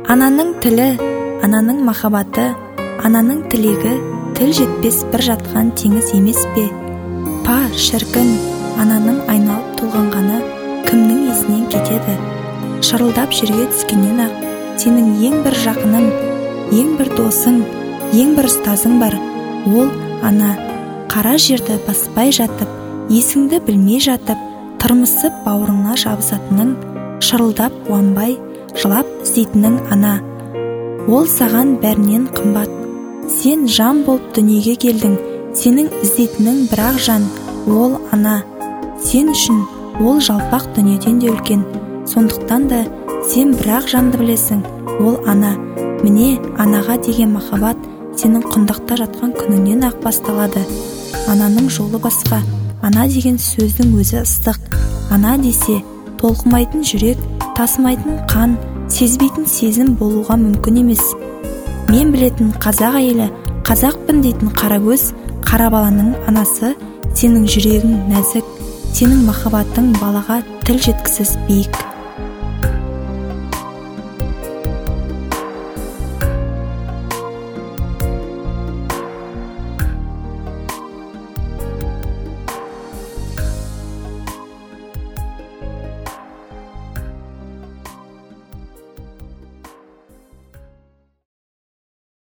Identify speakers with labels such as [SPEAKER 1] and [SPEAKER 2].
[SPEAKER 1] Ананың тілі, ананың махаббаты, ананың тілегі тіл жетпес бір жатқан теңіз емес пе? Па, шіркін, ананың айналып толғанғаны кімнің есінен кетеді? Шырылдап жерге түскеннен ақ сенің ең бір жақының, ең бір досың, ең бір ұстазың бар. Ол ана. Қара жерді баспай жатып, есіңді білмей жатып, тырмысып бауырыңа жабысатының, шырылдап қуанбай, жылап іздейтінің ана. Ол саған бәрінен қымбат. Сен жан болып дүниеге келдің, сенің іздейтінің бір-ақ жан, ол ана. Сен үшін ол жалпақ дүниеден де үлкен, сондықтан да сен бір-ақ жанды білесің, ол ана. Міне, анаға деген махаббат сенің құндақта жатқан күніңнен ақ басталады. Ананың жолы басқа, ана деген сөздің өзі ыстық. Ана десе, толқымайтын жүрек, тасымайтын қан, сезбейтін сезім болуға мүмкін емес. Мен білетін қазақ әйелі, қазақпын дейтін қарагөз, қара баланың анасы, сенің жүрегің нәзік, сенің махаббатың балаға тіл жеткісіз биік.